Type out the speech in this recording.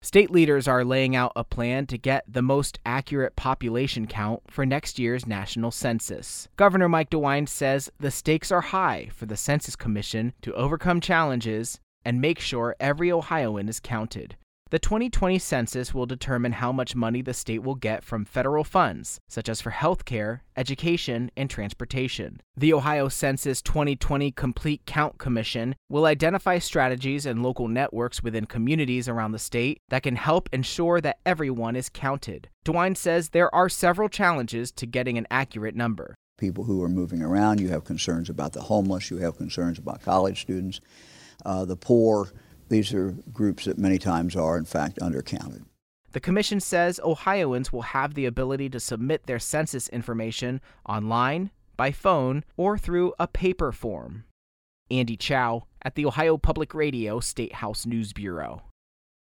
State leaders are laying out a plan to get the most accurate population count for next year's national census. Governor Mike DeWine says the stakes are high for the Census Commission to overcome challenges and make sure every Ohioan is counted. The 2020 census will determine how much money the state will get from federal funds, such as for health care, education, and transportation. The Ohio Census 2020 Complete Count Commission will identify strategies and local networks within communities around the state that can help ensure that everyone is counted. DeWine says there are several challenges to getting an accurate number. People who are moving around, you have concerns about the homeless, you have concerns about college students, the poor. These are groups that many times are, in fact, undercounted. The commission says Ohioans will have the ability to submit their census information online, by phone, or through a paper form. Andy Chow at the Ohio Public Radio State House News Bureau.